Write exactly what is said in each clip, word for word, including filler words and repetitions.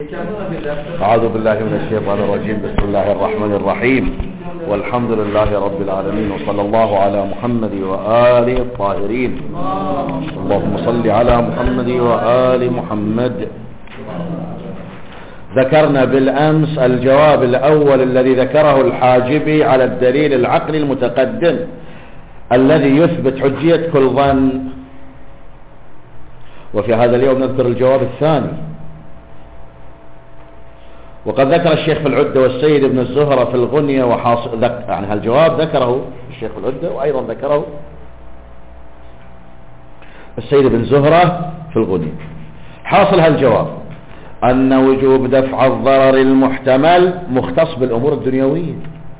أعوذ بالله من الشيطان الرجيم. بسم الله الرحمن الرحيم، والحمد لله رب العالمين، وصلى الله على محمد وآله الطاهرين. اللهم صل على محمد وآل محمد. ذكرنا بالأمس الجواب الأول الذي ذكره الحاجبي على الدليل العقلي المتقدم الذي يثبت حجية كل ظن، وفي هذا اليوم نذكر الجواب الثاني. وقد ذكر الشيخ في العدة والسيد ابن الزهرة في الغنية وحاصل يعني هالجواب ذكره الشيخ في العدة، وأيضا ذكره السيد ابن زهرة في الغنية. حاصل هالجواب أن وجوب دفع الضرر المحتمل مختص بالأمور الدنيوية.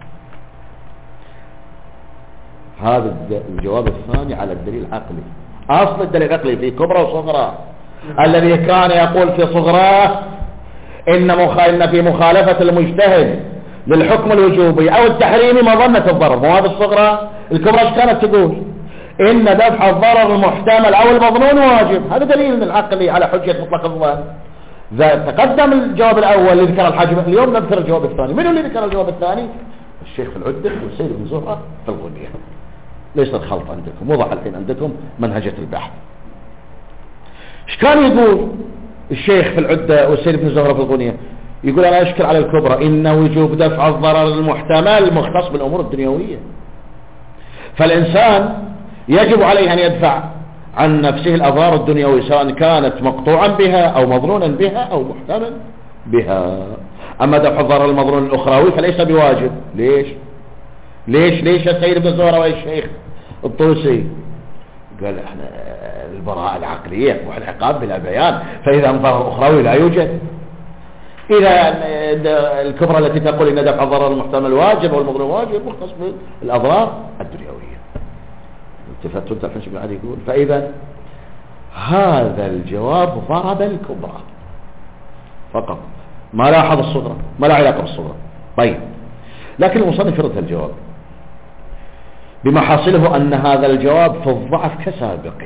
هذا الجواب الثاني على الدليل العقلي. أصل الدليل العقلي في كبرى وصغرى، الذي كان يقول في صغراه إن, مخ... إن في مخالفة المجتهد للحكم الوجوبي أو التحريمي مظنة الضرر. مو هذا الصغرى. الكبرى ايش كانت تقول؟ إن دفع الضرر المحتمل أو المظنون واجب. هذا دليل العقلي على حجة مطلق الظن. تقدم الجواب الأول اللي ذكر الحاجب، اليوم نذكر الجواب الثاني. من اللي ذكر الجواب الثاني؟ الشيخ في العدة والسيد بن زهرة في الغنية. ليس الخلط عندكم، وضح الحين عندكم منهجة البحث. ايش كان يقول الشيخ في العدة والسيد بن زهرة في الغنية؟ يقول أنا أشكل على الكبرى إن وجوب دفع الضرر المحتمل مختص بالأمور الدنيوية، فالإنسان يجب عليه أن يدفع عن نفسه الأضرار الدنيوية سواء كانت مقطوعا بها أو مظنونا بها أو محتمل بها. أما دفع الضرر المظنون الأخروي فليس بواجب. ليش ليش ليش السيد بن زهرة والشيخ الطوسي؟ قال احنا البراءة العقلية والعقاب بلا بيان، فإذا الضرر الأخروي لا يوجد. إذا الكبرى التي تقول إن دفع الضرر المحتمل واجب والمظنون واجب مختص بالأضرار الدنيوية. التفتوا انت الحين شو قاعد يقول؟ فإذا هذا الجواب ضرب الكبرى فقط، ما لاحظ الصغرى، ما لا علاقة بالصغرى. طيب، لكن المصنف يرد الجواب بما حاصله أن هذا الجواب في الضعف كسابقه،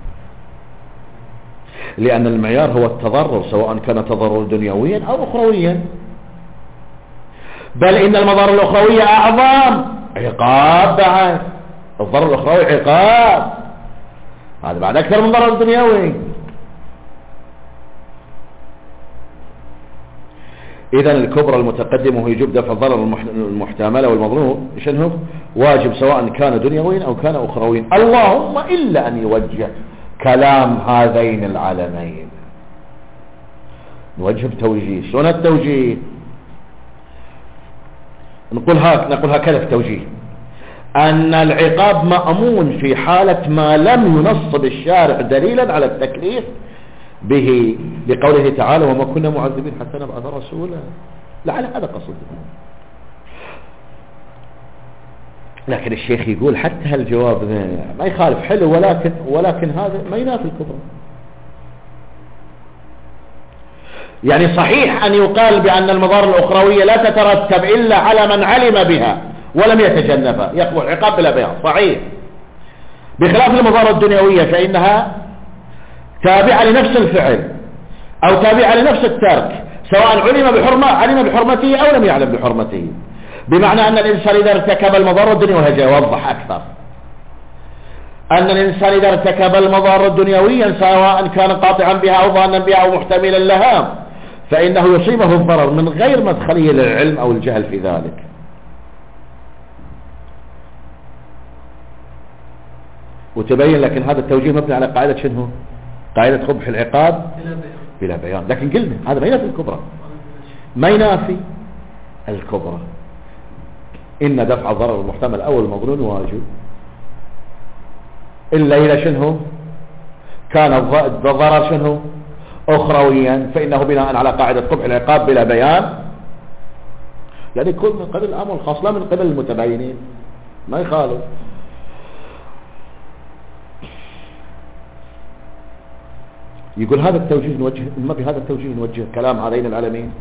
لأن المعيار هو التضرر سواء كان تضرر دنيويا أو أخرويا، بل إن المضار الأخروية أعظم عقاب. بعد الضرر الأخروي عقاب، هذا بعد أكثر من ضرر الدنيوي. إذن الكبرى المتقدم هو يجب دفع الضرر المحتمل والمظنون شنو واجب سواء كان دنيويا أو كان أخرويا، اللهم إلا أن يوجه كلام هذين العلمين. نوجه بتوجيه. شلون التوجيه؟ نقول هاك نقول هكذا في توجيه أن العقاب مأمون في حالة ما لم ينصب الشارع دليلا على التكليف به، لقوله تعالى وما كنا معذبين حتى نبعث رسولا. لعل هذا قصد. لكن الشيخ يقول حتى هالجواب ما يخالف حلو، ولكن ولكن هذا ما ينافي الكبرى. يعني صحيح أن يقال بأن المضار الأخروية لا تترتب إلا على من علم بها ولم يتجنبها، يقبل العقاب بلا بيان، صحيح. بخلاف المضار الدنيوية فإنها تابعة لنفس الفعل أو تابعة لنفس الترك، سواء علم بحرمة علم بحرمته أو لم يعلم بحرمته. بمعنى أن الإنسان إذا ارتكب المضار الدنيوي، وهذا يوضح أكثر، أن الإنسان إذا ارتكب المضار الدنيوية سواء كان قاطعا بها أو ظانا بها أو محتملا لها فإنه يصيبه الضرر من غير مدخله للعلم أو الجهل في ذلك. وتبين لكن هذا التوجيه مبني على قاعدة شنو؟ قاعدة قبح العقاب بلا بيان. لكن قلنا هذا ما ينافي الكبرى، ما ينافي الكبرى. إن دفع الضرر المحتمل أو المظنون واجب، إلا إذا شنو كان الضرر شنو أخرويا فإنه بناء على قاعدة قبح العقاب بلا بيان، يعني كل من قبل العام والخاص لا من قبل المتباينين، ما يخالف. يقول هذا التوجيه نوجه ما بهذا التوجيه نوجه كلام هذين العالمين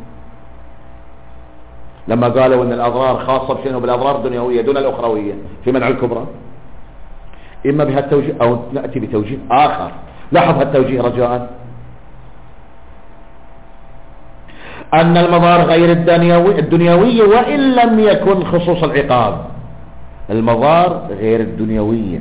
لما قالوا ان الاضرار خاصه بشنو بالاضرار الدنيويه دون الاخرويه في منع الكبرى. اما بهذا التوجيه او ناتي بتوجيه اخر. لاحظ هالتوجيه رجاء. أن المضار غير الدنيوي الدنيوية وإن لم يكن خصوص العقاب. المضار غير الدنيوية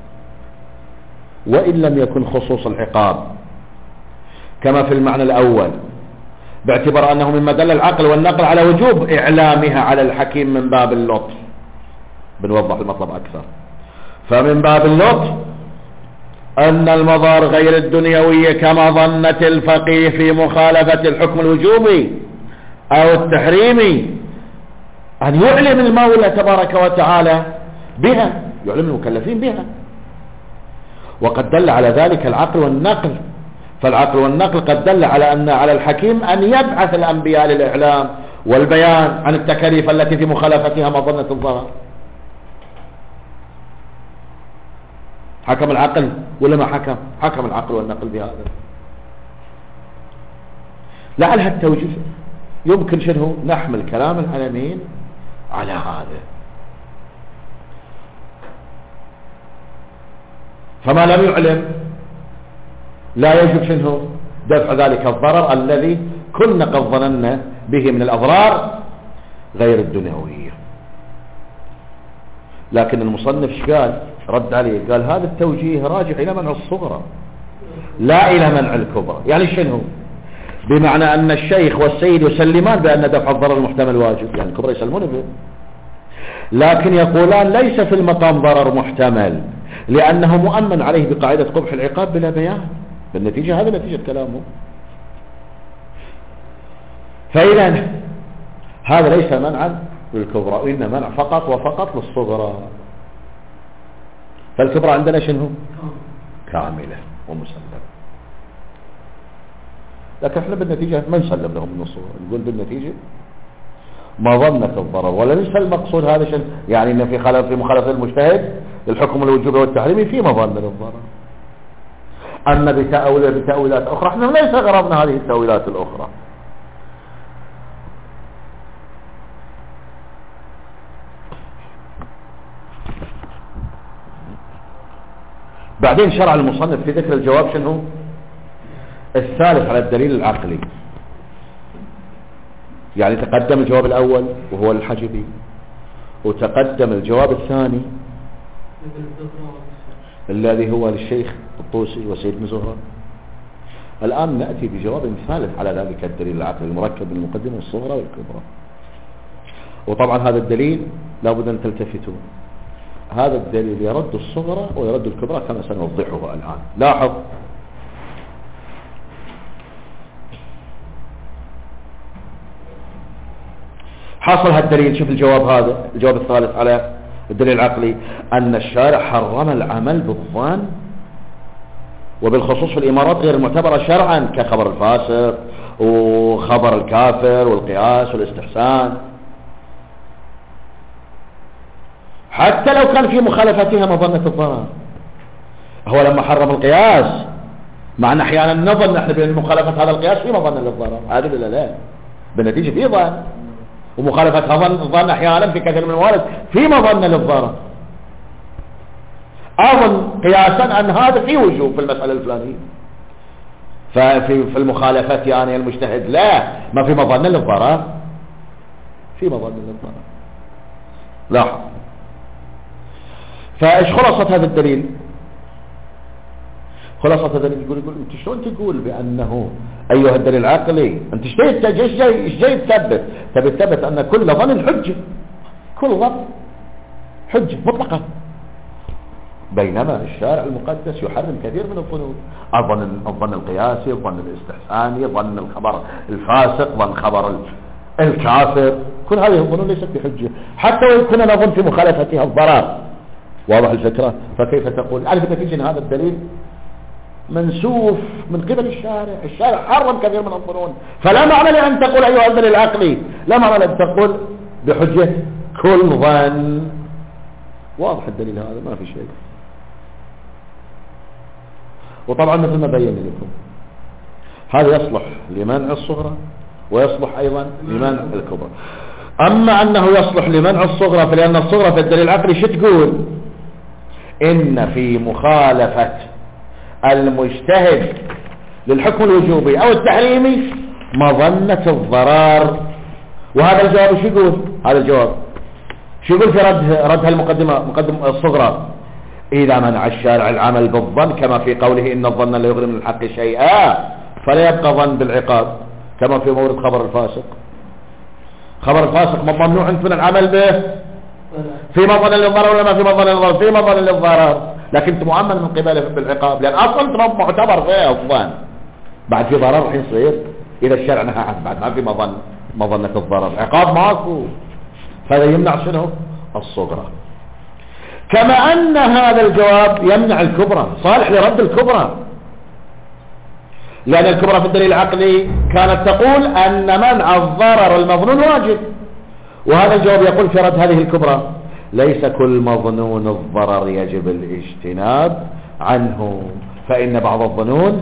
وإن لم يكن خصوص العقاب، كما في المعنى الأول، باعتبار أنه مما دل العقل والنقل على وجوب إعلامها على الحكيم من باب اللطف. بنوضح المطلب أكثر. فمن باب اللطف أن المضار غير الدنيوية كما ظنت الفقيه في مخالفة الحكم الوجوبي أو التحريمي أن يعلم المولى تبارك وتعالى بها، يعلم المكلفين بها، وقد دل على ذلك العقل والنقل. فالعقل والنقل قد دل على أن على الحكيم أن يبعث الأنبياء للإعلام والبيان عن التكاليف التي في مخالفتها مظنة الضرر. حكم العقل ولا ما حكم؟ حكم العقل والنقل بهذا. لعل هالتوجيه يمكن شنو نحمل كلام العالمين على هذا. فما لم يعلم لا يجب شنو دفع ذلك الضرر الذي كنا قد ظننا به من الأضرار غير الدنيوية. لكن المصنف شقال رد عليه قال هذا التوجيه راجع إلى منع الصغرى لا إلى منع الكبرى. يعني شنو؟ بمعنى أن الشيخ والسيد يسلمان بأن دفع الضرر المحتمل واجب، يعني الكبرى يسلمون به، لكن يقولان ليس في المقام ضرر محتمل لأنه مؤمن عليه بقاعدة قبح العقاب بلا بيان. بالنتيجة هذا نتيجة كلامه. فإذا هذا ليس منعا للكبرى وإنما منع فقط وفقط للصغرى. فالكبرى عندنا شنو؟ كاملة ومسلمة. لكن احنا بالنتيجة ما نسلم لهم من الصغرى، نقول بالنتيجة مظنة الضرر، ولا ليس المقصود هذا شيء يعني ان في خلاف في مخالفة المجتهد للحكم الوجوبي والتحريمي في مظنة للضرر. أما بتأويل بتأويلات أخرى احنا ليس غرضنا هذه التأويلات الأخرى. بعدين شرع المصنف في ذكر الجواب شنو الثالث على الدليل العقلي. يعني تقدم الجواب الأول وهو الحجبي، وتقدم الجواب الثاني الذي هو للشيخ الطوسي وسيد بن زهرة. الآن نأتي بجواب ثالث على ذلك الدليل العقلي المركب من المقدمة الصغرى والكبرى. وطبعا هذا الدليل لابد أن تلتفتوا، هذا الدليل يرد الصغرى ويرد الكبرى كما سنوضحه الآن. لاحظ حاصل هالدليل. شوف الجواب هذا الجواب الثالث على الدليل العقلي أن الشارع حرم العمل بالظن وبالخصوص في الإمارات غير المعتبرة شرعا كخبر الفاسق وخبر الكافر والقياس والاستحسان، حتى لو كان في مخالفتها مظنة الضرر. هو لما حرم القياس مع أن أحيانا نظن نحن بأن مخالفة هذا القياس في مظنة للضرر، هذا لا لا بالنتيجة في ظن، ومخالفة هذا الظن أحيانا في كثير من الموارد في مظنة للضرر. أظن قياسا أن هذا في وجوب في المسألة الفلانية، ففي في المخالفات يعني المجتهد لا ما في مظنة للضرر، في مظنة للضرر. لاحظ فايش خلاصة هذا الدليل؟ خلاصة هذا الدليل يقول يقول انت شلون تقول بانه ايها الدليل العقلي انت ايش جاي ايش جاي ايش جاي تثبت؟ تبي تثبت ان كل ظن حجة، كل ظن حجة مطلقة، بينما الشارع المقدس يحرم كثير من الظنون، الظن الظن القياسي، الظن الاستحساني، ظن الخبر الفاسق، ظن خبر الكافر، كل هذه الظنون ليست بحجة حتى وإن كنا نظن في مخالفتها الضرر. واضح الفكرة؟ فكيف تقول يعني بالنتيجة ان هذا الدليل منسوف من قبل الشارع، الشارع حرم كثير من الظنون، فلا معنى لأن تقول أيها الدليل العقلي، لا معنى لأن تقول بحجة كل ظن. واضح الدليل هذا ما في شيء. وطبعا مثل ما بين لكم هذا يصلح لمنع الصغرى ويصلح أيضا لمنع الكبرى. أما أنه يصلح لمنع الصغرى فلأن الصغرى في الدليل العقلي شو تقول؟ إن في مخالفة المجتهد للحكم الوجوبي أو التحريمي مظنة الضرر. وهذا الجواب شو يقول؟ هذا الجواب شو يقول في رد رد هالمقدمة مقدمة الصغرى؟ إذا منع الشارع العمل بالظن كما في قوله إن الظن لا يغني من الحق شيئا فلا يبقى ظن بالعقاب، كما في مورد خبر الفاسق. خبر الفاسق ممنوع من العمل به في مظن للضرر ولا ما في مظن للضرر؟ في مظن للضرر، لكن مؤمن من قبله بالعقاب، لأن أصلا معتبر فيها الظن. بعد في ضرر الحين يصير إذا الشرع نهى عنه، بعد ما في مظن مظنة الضرر، عقاب ماكو، فهذا يمنع شنو؟ الصغرى. كما أن هذا الجواب يمنع الكبرى، صالح لرد الكبرى، لأن الكبرى في الدليل العقلي كانت تقول أن منع الضرر المظنون واجب، وهذا الجواب يقول في رد هذه الكبرى ليس كل مظنون الضرر يجب الاجتناب عنه، فإن بعض الظنون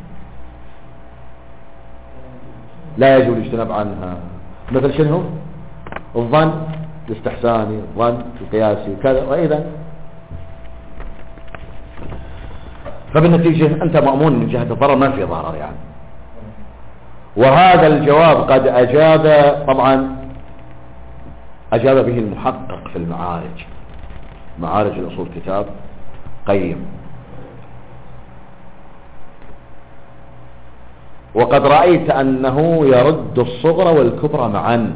لا يجب الاجتناب عنها، مثل شنو؟ الظن الاستحساني، الظن القياسي كذا وإذا. فبالنتيجة أنت مأمون من جهة الضرر، ما في ضرر يعني. وهذا الجواب قد أجاب، طبعا أجاب به المحقق في المعارج، معارج الأصول كتاب قيم. وقد رأيت أنه يرد الصغرى والكبرى معا،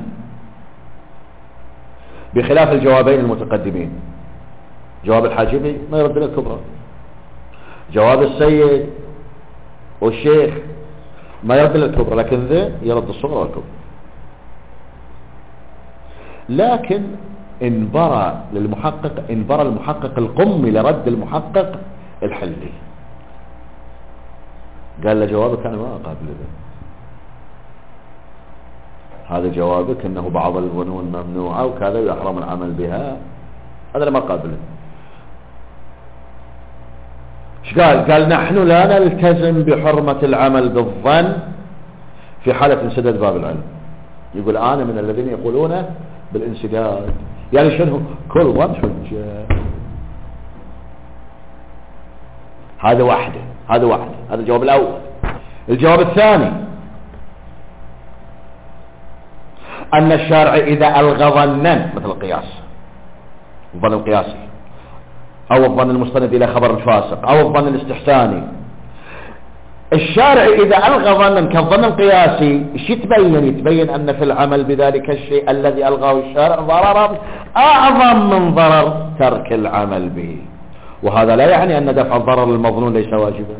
بخلاف الجوابين المتقدمين. جواب الحاجبي ما يرد الكبرى، جواب السيد والشيخ ما يرد الكبرى، لكن ذا يرد الصغرى والكبرى. لكن انبرى للمحقق انبرى المحقق القمي لرد المحقق الحلي، قال له جوابك أنا ما أقابل ذا، هذا جوابك أنه بعض الظنون ممنوعة وكذا ويحرم العمل بها، هذا ما قابله. ايش قال؟ قال نحن لا نلتزم بحرمة العمل بالظن في حالة انسداد باب العلم. يقول أنا من الذين يقولون بالانسداد، يعني شنو؟ كل ظن حجة. هذا واحدة هذا واحدة هذا الجواب الأول. الجواب الثاني أن الشارع إذا ألغى ظنا مثل القياس، الظن القياسي أو الظن المستند إلى خبر الفاسق أو الظن الاستحساني، الشارع إذا ألغى ظنا كالظن القياسي ايش يتبين؟ يتبين أن في العمل بذلك الشيء الذي ألغاه الشارع ضررا أعظم من ضرر ترك العمل به، وهذا لا يعني أن دفع الضرر المظنون ليس واجبا.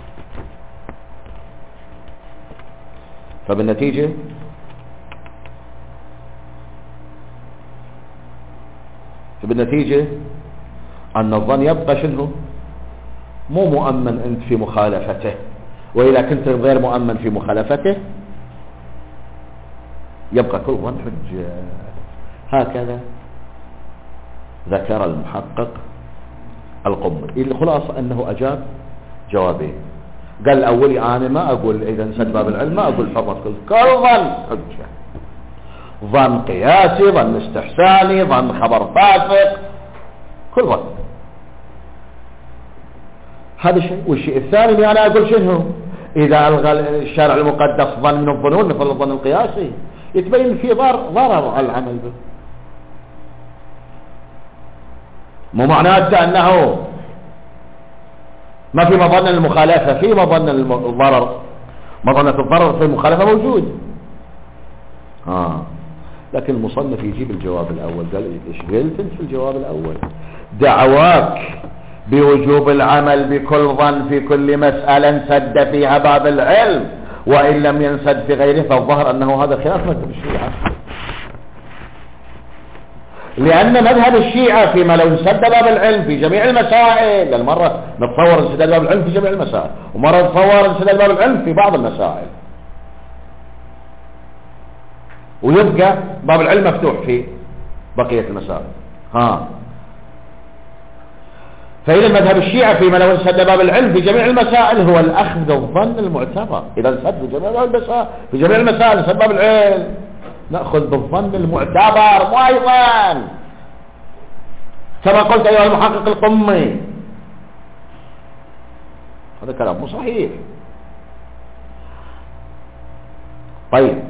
فبالنتيجة فبالنتيجة أن الظن يبقى شنو؟ مو مؤمن أنت في مخالفته، وإذا كنت غير مؤمن في مخالفته يبقى كل ظن حجة. هكذا ذكر المحقق القمي. الخلاصة أنه أجاب جوابين. قال الأولي أنا ما أقول إذا انسد باب العلم ما أقول حرمة كل كل ظن حجة، ظن قياسي، ظن استحساني، ظن خبر فاسق، كل ظن. هذا شيء. والشيء الثاني اللي أنا أقول شنو؟ إذا ألغى الشارع المقدس ظن من الظنون مثل الظن القياسي يتبين في ضرر على العمل به، مو معناته أنه ما في مظنة المخالفة، في مظنة الضرر، مظنة الضرر في المخالفة موجود. آه. لكن المصنف يجيب الجواب الأول. قال إيش قلت أنت في الجواب الأول؟ دعواك بوجوب العمل بكل ظن في كل مسألة انسد فيها باب العلم وإن لم ينسد في غيره، فالظهر أنه هذا خلاف مذهب الشيعة، لأن مذهب الشيعة فيما لو انسد باب العلم في جميع المسائل، المرة نتصور انسداد باب العلم في جميع المسائل، ومرة نتصور انسداد باب العلم في بعض المسائل، ويبقى باب العلم مفتوح في بقية المسائل. ها فإذا مذهب الشيعة فيما لو انسد باب العلم في جميع المسائل هو الأخذ بالظن المعتبر. إذا انسد في جميع المسائل في جميع المسائل انسد باب العلم نأخذ بالظن المعتبر، مو أيضا كما قلت أيها المحقق القمي. هذا كلام مو صحيح. طيب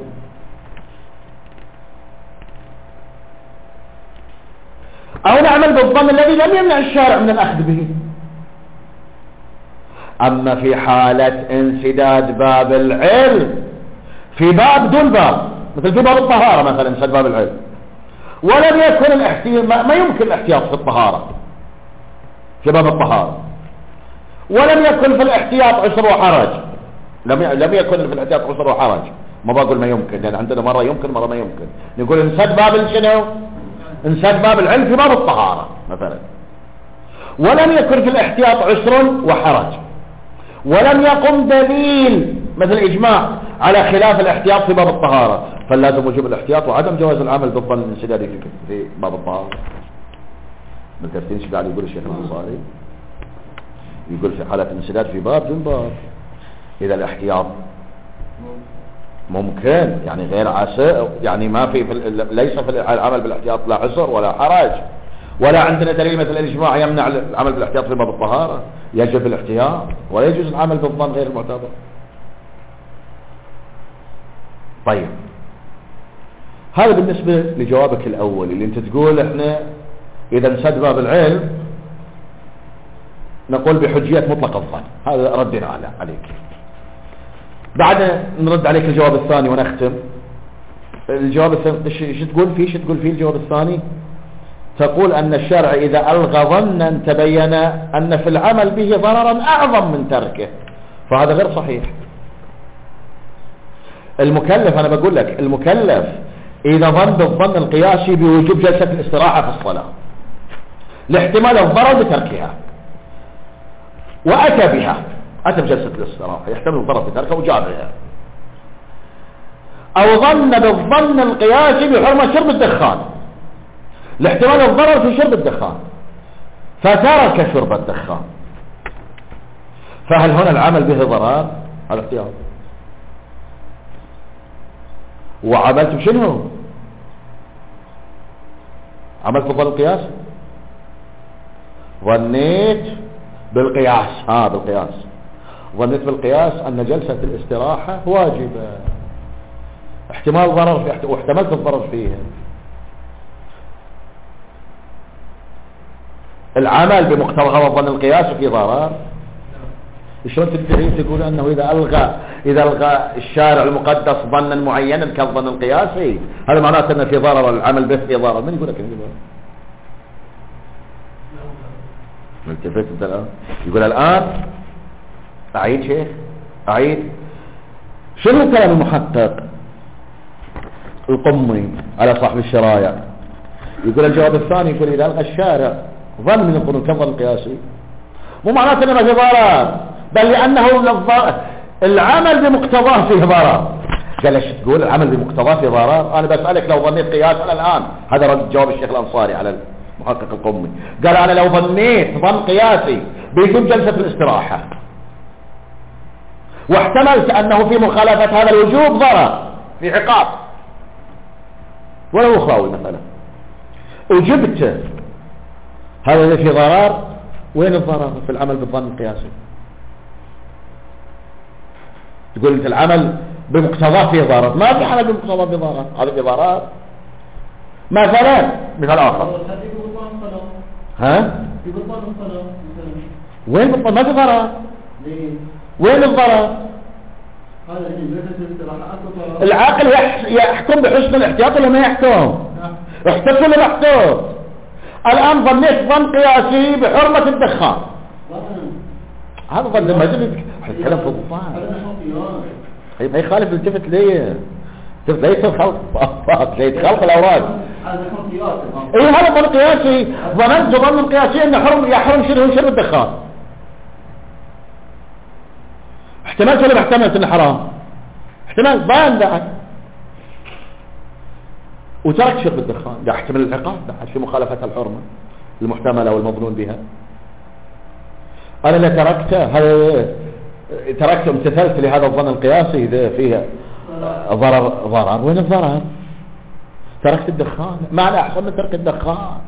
أو نعمل بالظن الذي لم يمنع الشارع من الأخذ به. أما في حالة انسداد باب العلم في باب دون باب، مثل في باب الطهارة مثلا انسداد باب العلم، ولم يكن الاحتياط، ما يمكن الاحتياط في الطهارة في باب الطهارة، ولم يكن في الاحتياط عسر وحرج، لم لم يكن في الاحتياط عسر وحرج، ما بقول ما يمكن، لأن عندنا مرة يمكن مرة ما يمكن، نقول انسد باب شنو؟ انسد باب العلم في باب الطهارة مثلا، ولم يكن في الاحتياط عسر وحرج، ولم يقم دليل مثل الإجماع على خلاف الاحتياط في باب الطهارة، فلازم وجوب الاحتياط وعدم جواز العمل بالظن الانسدادي في باب الطهارة. بالترتيب ايش قاعد يقول الشيخ الأنصاري؟ يقول في حالة انسداد في باب دون باب، إذا الاحتياط ممكن يعني غير عسر، يعني ما في, في ليس في العمل بالاحتياط لا عسر ولا حرج، ولا عندنا دليل مثل الإجماع يمنع العمل بالاحتياط في باب الطهارة، يجب الاحتياط ولا يجوز العمل بالظن غير المعتبر. طيب هذا بالنسبة لجوابك الأول اللي انت تقول احنا إذا انسد باب العلم نقول بحجية مطلق الظن، هذا ردنا عليك. بعد نرد عليك الجواب الثاني ونختم. الجواب الثاني ايش تقول فيه؟ ايش تقول فيه الجواب الثاني؟ تقول أن الشرع إذا ألغى ظنا تبين أن في العمل به ضررا أعظم من تركه، فهذا غير صحيح. المكلف، أنا بقول لك المكلف إذا ظن بالظن القياسي بوجوب جلسة الاستراحة في الصلاة لاحتمال الضرر بتركها وأتى بها، أتى بجلسة الاستراحة يحتمل الضرر بتركها وجابها، أو ظن بالظن القياسي بحرمة شرب الدخان لاحتمال الضرر في شرب الدخان فترك شرب الدخان، فهل هنا العمل به ضرر؟ هذا اختيار. وعملت بشنو؟ عملت بظن القياس، ظنيت بالقياس، ها بالقياس ظنيت بالقياس أن جلسة الاستراحة واجبة، احتمال ضرر في واحتملت الضرر فيها. العمل بمقتضى هذا الظن القياسي في ضرر. شلون تدعي تقول انه اذا الغى اذا الغى الشارع المقدس ظنا معينا كالظن القياسي هذا معناته ان في ضرر، العمل به في ضرر؟ من يقول لك كذا؟ التفت انت الان يقول الان اعيد شيخ اعيد شنو كلام المحقق القمي على صاحب الشرايع؟ يقول الجواب الثاني، يقول اذا الغى الشارع ظن من الظن كالظن القياسي مو معناته انه ما في ضرر، بل لانه العمل بمقتضاه فيه ضرر. قال ايش تقول العمل بمقتضاه فيه ضرر؟ انا بسالك لو ظنيت قياسا الان، هذا رد جواب الشيخ الانصاري على المحقق القمي، قال انا لو ظنيت ظن قياسي بوجوب جلسه الاستراحه واحتملت انه في مخالفه هذا الوجوب ضرر في عقاب ولو اخراوي مثلا، وجبت هذا اللي في ضرر، وين الضرر في العمل بالظن القياسي؟ تقول انت العمل بمقتضاه فيه ضرر، ما في عمل بمقتضاه فيه ضرر، هذا في ضرر. مثلا مثال اخر، ها وين بالضرر؟ ما في ضرر. وين الضرر؟ العاقل يحكم بحسن الاحتياط ولا ما يحكم؟ احتفل ولا ما يحتفل؟ الآن ظنيت ظن قياسي بحرمة الدخان، هذا ظن ما جبت الكلام في الظن ما يخالف. التفت ليه؟ التفت ليس خلق أفاق ليه خلق الأوراق. ايه هذا ظن قياسي، ظننت ظن قياسي ان حرم يحرم شرب شرب الدخان، احتمالت ولا ما احتملت انه حرام؟ احتمال ظن بعد وترك شرب الدخان، ده احتمال العقاب بعد في مخالفة الحرمة المحتملة والمظنون بها. انا اللي تركته هذا تركته امتثلت لهذا الظن القياسي اذا فيها ضرر. ضرر وين الضرر؟ تركت الدخان، معنى احسن من ترك الدخان.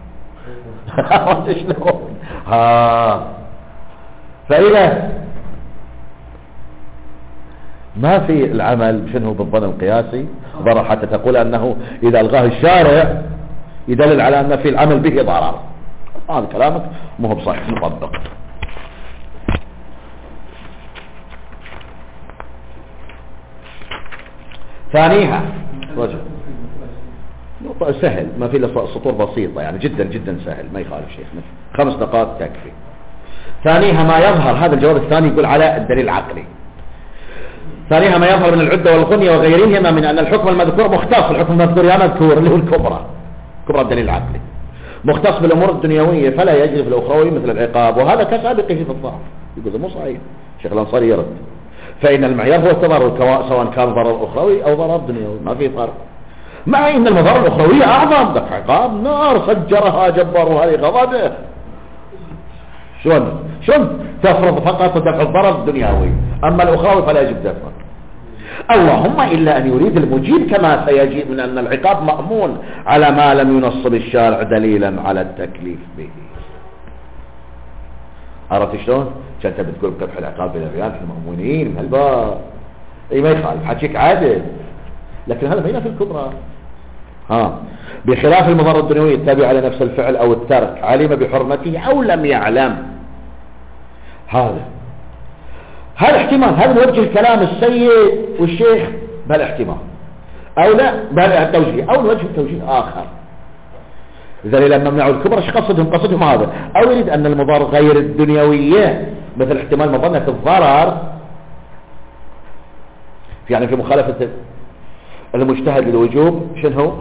شلون؟ ها فاذا ما في العمل شنو بالظن القياسي ضرر حتى تقول أنه إذا ألغاه الشارع يدلل على أن في العمل به ضرر. هذا كلامك مو هو بصحيح مطبق. ثانيها رجل سهل، ما في الا سطور بسيطة يعني جدا جدا سهل، ما يخالف شيخنا، خمس نقاط تكفي. ثانيها ما يظهر، هذا الجواب الثاني يقول على الدليل العقلي. ثانيها ما يظهر من العدة والغنية وغيرهما من أن الحكم المذكور مختص، الحكم المذكور يا مذكور اللي هو الكبرى، كبرى الدليل العقلي، مختص بالأمور الدنيوية فلا يجري في الأخروي مثل العقاب، وهذا كسابقه في الضعف. يقول مو صحيح، شيخ الأنصاري يرد، فإن المعيار هو التضرر سواء كان ضرر أخروي أو ضرر دنيوي، ما في فرق، مع أن المضار الأخروية أعظم، دفع عقاب نار سجرها جبرها لغضبه، شلون شلون تفرض فقط دفع الضرر الدنيوي، أما الأخروي فلا يجب دفعه، اللهم إلا أن يريد المجيب كما سيجيب من أن العقاب مأمون على ما لم ينصب الشارع دليلا على التكليف به. عرفت شلون؟ كنت بتقول بقبح العقاب بالريال في المأمونين من هالباب، اي ما يخالف حكيك عادل، لكن هذا بينه في الكبرى. ها بخلاف المضار الدنيوي التابع على نفس الفعل او الترك علم بحرمته او لم يعلم، هذا هذا احتمال، هذا وجه الكلام السيد والشيخ بهالاحتمال، او لا بهالتوجيه، او وجه توجيه اخر. إذا لما منعوا الكبرى ايش قصدهم؟ قصدهم هذا، او يريد ان المضار غير الدنيوية مثل احتمال مظنة الضرر، يعني في مخالفة المجتهد للوجوب شنو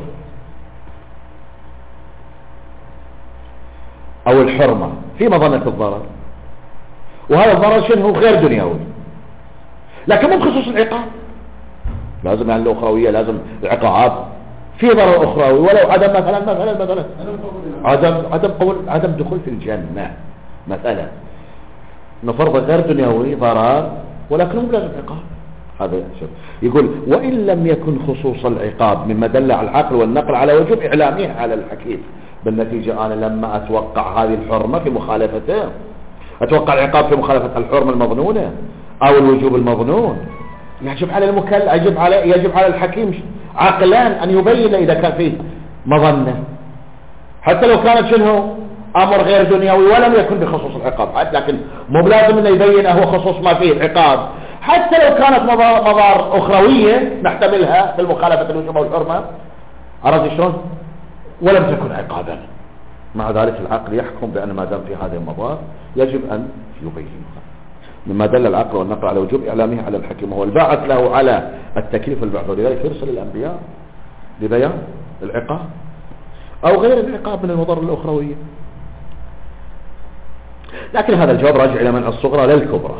او الحرمة في مظنة الضرر، وهذا الضرر شنو غير دنيوي، لكن مو بخصوص العقاب، لازم يعني الأخروية لازم العقاب في ضرر أخروي ولو عدم مثلا مثلا مثلا عدم عدم قول عدم دخول في الجنة مثلا، نفرض غير دنيوي ضرر ولكنه مو لازم عقاب. هذا شوف يقول وإن لم يكن خصوص العقاب مما دل على العقل والنقل على وجوب إعلامه على الحكيم، بالنتيجة أنا لما أتوقع هذه الحرمة في مخالفته، أتوقع العقاب في مخالفة الحرمة المظنونة أو الوجوب المظنون، يجب على المكلف يجب على يجب على الحكيم عقلا أن يبين إذا كان فيه مظنة، حتى لو كانت شنو أمر غير دنيوي ولم يكن بخصوص العقاب، لكن مو لازم أنه يبين هو خصوص ما فيه العقاب، حتى لو كانت مضار أخروية نحتملها في المخالفة الوجوب والحرمة، عرفت شلون؟ ولم تكن عقابا، مع ذلك العقل يحكم بأن ما دام في هذه المضار يجب أن يبينها، مما دل العقل والنقل على وجوب إعلامه على الحكيم، وهو الباعث له على التكليف والبعث، ولذلك يرسل الأنبياء لبيان العقاب أو غير العقاب من المضار الأخروية. لكن هذا الجواب راجع إلى منع الصغرى للكبرى،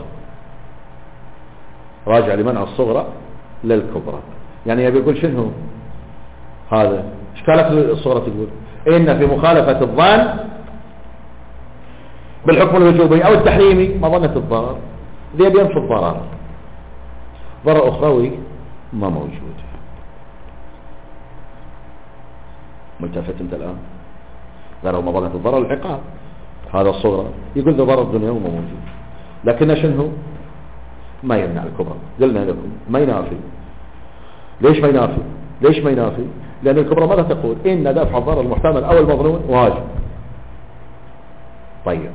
راجع لمنع الصغرى للكبرى، يعني يبي يقول شنو هذا؟ ايش كانت الصغرى تقول؟ إن في مخالفة الظن بالحكم الوجوبي أو التحريمي مظنة الضرر، ذي بينفي الضرر، ضرر أخروي ما موجود. ملتفت انت الآن؟ غير مظنة الضرر العقاب، هذا الصغرى يقول ذا ضرر الدنيا ما موجود، لكن شنو ما يمنع الكبرى. قلنا لكم ما ينافي. ليش ما ينافي؟ ليش ما ينافي؟ لأن الكبرى ماذا تقول؟ إن دفع الضرر المحتمل أو المظنون واجب. طيب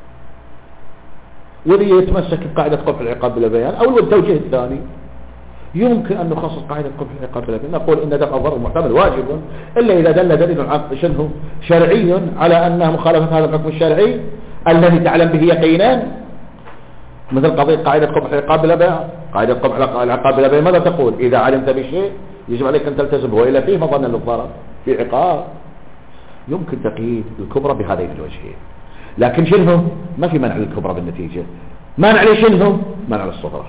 واللي يتمسك بقاعدة قبح العقاب بلا بيان، أو التوجيه الثاني يمكن أن نخصص قاعدة قبح العقاب بلا بيان، نقول إن دفع الضرر المحتمل واجب إلا إذا دل دليل عقل شنه شرعي على أنها مخالفة هذا الحكم الشرعي الذي تعلم به يقينا، مثل قضية قاعدة قبح العقاب بلا بيان. قاعدة قبح العقاب بلا بيان ماذا تقول؟ إذا علمت بشيء يجب عليك أن تلتزم، وإلا فيه مظنة للضرر في عقاب. يمكن تقييد الكبرى بهذين الوجهين، لكن شنو ما في منع للكبرى بالنتيجة، منع لشنو منع للصغرى.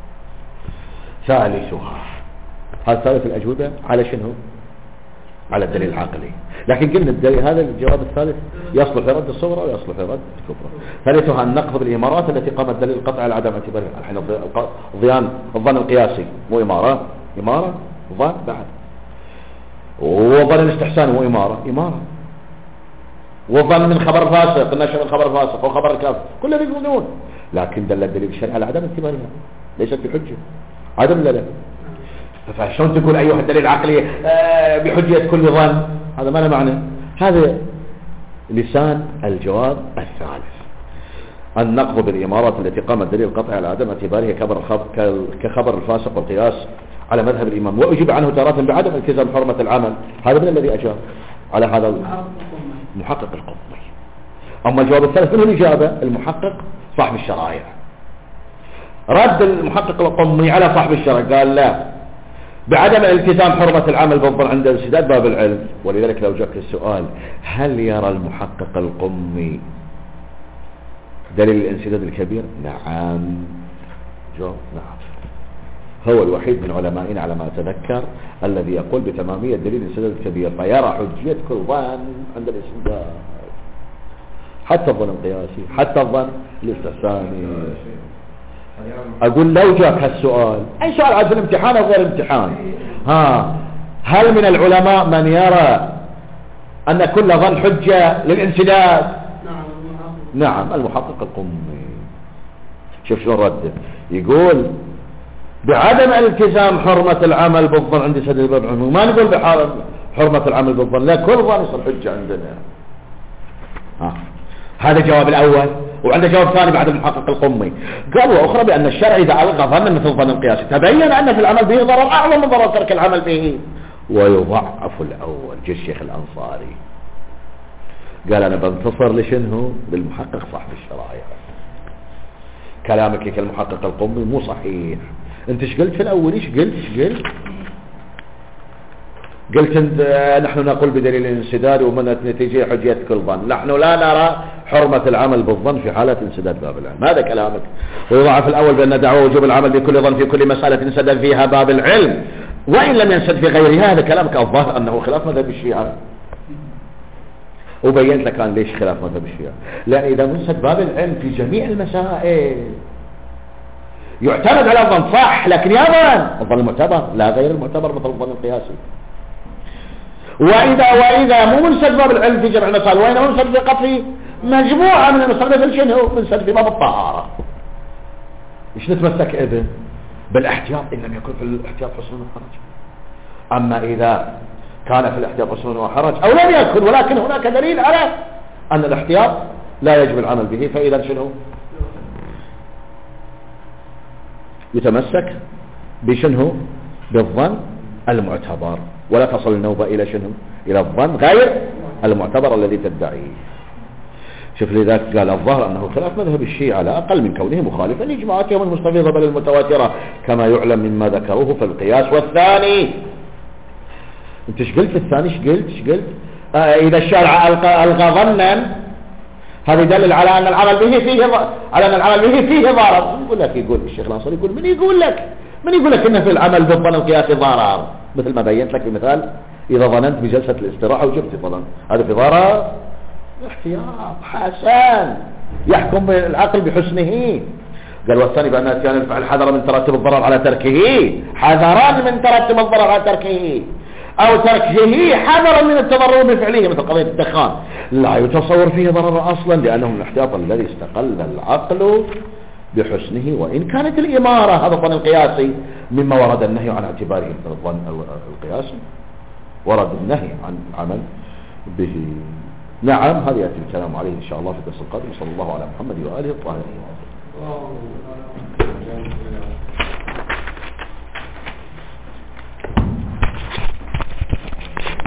ثالثها، هذا ثالث الأجوبة على شنو على الدليل العقلي، لكن قلنا الدليل هذا الجواب الثالث يصلح لرد الصغرى ويصلح لرد الكبرى. ثالثها النقض بالإمارات التي قامت دليل القطع على عدم اعتبارها. الحين ضيان الظن القياسي مو إمارة، إمارة ظن بعد، وظن الاستحسان مو إمارة، إمارة، وظن من خبر فاسق، النشر من خبر فاسق وخبر كاف، كل هذه يقولون، لكن دل الدليل الشرعي على عدم اعتبارها، ليست بحجة. هذا من لا. فشلون تقول أيها الدليل العقلي بحجية كل ظن؟ هذا ما له معنى. هذا لسان الجواب الثالث. النقض بالإمارات التي قام الدليل القطعي على عدم اعتباره كخبر الفاسق والقياس على مذهب الإمام، وأجيب عنه تارة بعدم التزام حرمة العمل. هذا من الذي أجاب على هذا؟ المحقق القمي. أما الجواب الثالث من الإجابة؟ المحقق صاحب الشرائع. رد المحقق القمي على صاحب الشرائع قال لا، بعدم التزام حرمة العمل بالظن عند انسداد باب العلم. ولذلك لو جاك السؤال هل يرى المحقق القمي دليل الانسداد الكبير؟ نعم. جواب نعم. هو الوحيد من علمائنا على ما أتذكر الذي يقول بتمامية دليل الانسداد الكبير، فيرى حجية كل ظن عند الانسداد، حتى الظن القياسي، حتى الظن الاستحساني. أقول لو جاك هالسؤال، أي سؤال عاد الامتحان أو غير امتحان، ها هل من العلماء من يرى أن كل ظن حجة للانسداد؟ نعم المحقق القمي. شوف شلون رده، يقول بعدم التزام حرمة العمل بالظن عند سد الباب العموم، ما نقول بحرمة العمل بالظن، لا كل ظن يصير حجة عندنا. ها هذا الجواب الأول. وعنده جواب ثاني بعد المحقق القمي، قال وأخرى بأن الشرع إذا ألغى ظنا مثل ظن القياس تبين أن في العمل به ضرر أعظم من ضرر ترك العمل به، ويضعف الأول. جه الشيخ الأنصاري قال أنا بنتصر لشنه؟ للمحقق صاحب الشرائع. كلامك كالمحقق القمي مو صحيح. انت ايش قلت في الأول؟ ايش قلت ايش قلت قلت انت نحن نقول بدليل الانسداد ومن نتيجة حجية كل ظن، نحن لا نرى حرمة العمل بالظن في حالة انسداد باب العلم. هذا كلامك. ويضعف الأول بأن دعوة وجوب العمل بكل ظن في كل مسألة انسداد فيها باب العلم وإن لم ينسد في غيرها. هذا كلامك الظاهر أنه خلاف مذهب الشيعة، وبينت لك كان ليش خلاف مذهب الشيعة. لأن إذا منسد باب العلم في جميع المسائل يعتمد على الظن صح، لكن يا ظن الظن المعتبر لا غير المعتبر مثل الظن القياسي. وإذا وإذا مو منسد باب العلم في جميع المسائل وإنما منسد فقط في مجموعة من المسائل مثل شنو؟ منسد في باب الطهارة. إيش نتمسك إذن؟ بالاحتياط إن لم يكن في الاحتياط حسن وحرج. أما إذا كان في الاحتياط حسن وحرج أو لم يكن ولكن هناك دليل على أن الاحتياط لا يجب العمل به، فإذا شنو؟ يتمسك بشنو؟ بالظن المعتبر، ولا تصل النوبة إلى شنو؟ إلى الظن غير المعتبر الذي تدعيه. شوف لذلك قال الظاهر أنه خلاف مذهب الشيعة على أقل من كونه مخالفا لإجماعاتهم المستفيضة بل المتواترة كما يعلم مما ذكروه في القياس. والثاني انت ايش قلت؟ الثاني ايش قلت؟ ايش قلت؟ آه إذا الشارع ألغى ظنا هذا يدلل على أن العمل به فيه على أن العمل به فيه ضرر. يقول لك يقول الشيخ الأنصاري يقول من يقول لك من يقول لك إن في العمل بالظن القياسي ضرر؟ مثل ما بينت لك بمثال إذا ظننت بجلسة الاستراحة وجبت ظن، هذا في ضرر؟ احتياط حسن يحكم بالعقل بحسنه. قال والثاني بأن أتيان الفعل حذرا من ترتب الضرر على تركه، حذرا من ترتب الضرر على تركه، أو تركه حذرا من التضرر بفعله مثل قضية الدخان، لا يتصور فيه ضرر أصلا لأنه من الاحتياط الذي استقل العقل بحسنه وإن كانت الإمارة هذا الظن القياسي مما ورد النهي عن اعتباره الظن القياسي، ورد النهي عن العمل به. نعم هذا يأتي الكلام عليه إن شاء الله في الدرس القادم. صلى الله على محمد وآله الطاهرين.